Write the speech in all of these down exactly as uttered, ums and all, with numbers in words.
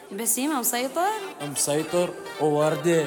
بسيمة مسيطر؟ مسيطر ووردة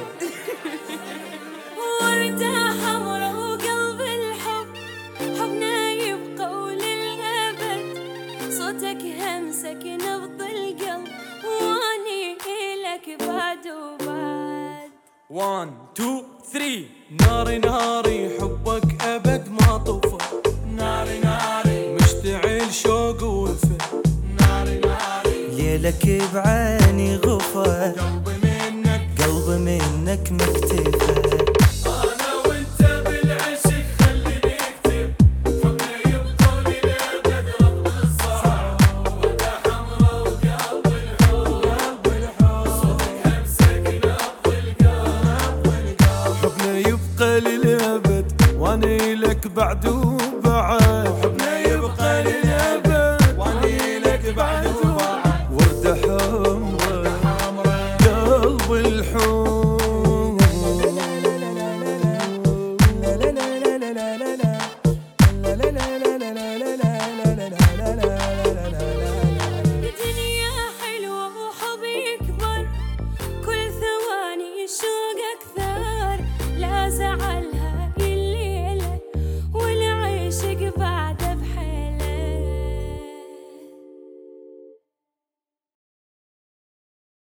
وردة حمرا وقلب الحب، حبنا يبقى وللأبد، صوتك همسك نبض القلب، واني لك بعد وبعد. وان تو ثري. ناري ناري حبك أبد ما طفى، ناري ناري مشتعل شوق ووفا، ناري ناري ليلك بعيني غفى، قلبي منك قلبي منك مكتفى. أنا وأنت بالعشق خليني أكتب، حبنا يبقى للأبد رغم الصعب، وردة حمرا وقلب الحب، صوتك همسك نبض القلب، حبنا يبقى للأبد واني لك بعد